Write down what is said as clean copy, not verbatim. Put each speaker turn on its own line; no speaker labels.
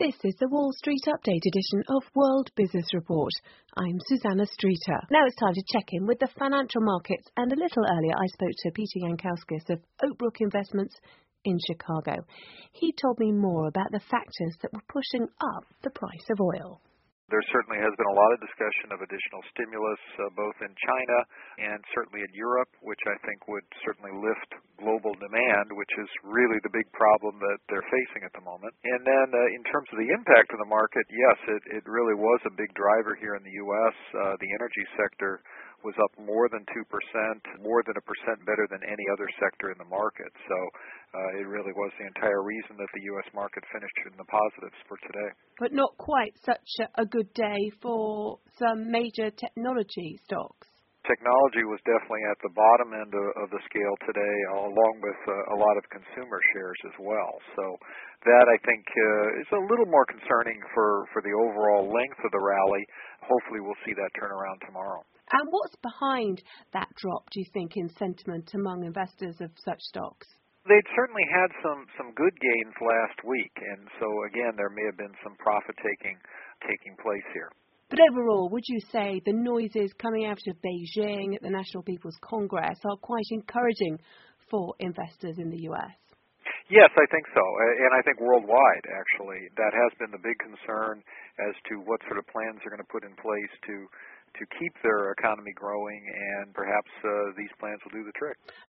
This is the Wall Street Update edition of World Business Report. I'm Susanna Streeter. Now it's time to check in with the financial markets, and a little earlier I spoke to Peter Yankauskis of Oakbrook Investments in Chicago. He told me more about the factors that were pushing up the price of oil.
There certainly has been a lot of discussion of additional stimulus, both in China and certainly in Europe, which I think would certainly lift global demand, which is really the big problem that they're facing at the moment. And then in terms of the impact of the market, yes, it really was a big driver here in the U.S. The energy sector was up more than 2%, more than 1% better than any other sector in the market. So it really was the entire reason that the U.S. market finished in the positives for today.
But not quite such a good day for some major technology stocks.
Technology was definitely at the bottom end of the scale today, along with a lot of consumer shares as well. So that, I think, is a little more concerning for the overall length of the rally. Hopefully we'll see that turn around tomorrow.
And what's behind that drop, do you think, in sentiment among investors of such stocks?
They'd certainly had some good gains last week, and so, again, there may have been some profit-taking place here.
But overall, would you say the noises coming out of Beijing at the National People's Congress are quite encouraging for investors in the U.S.?
Yes, I think so, and I think worldwide, actually. That has been the big concern as to what sort of plans they're going to put in place to keep their economy growing, and perhaps these plans will do the trick.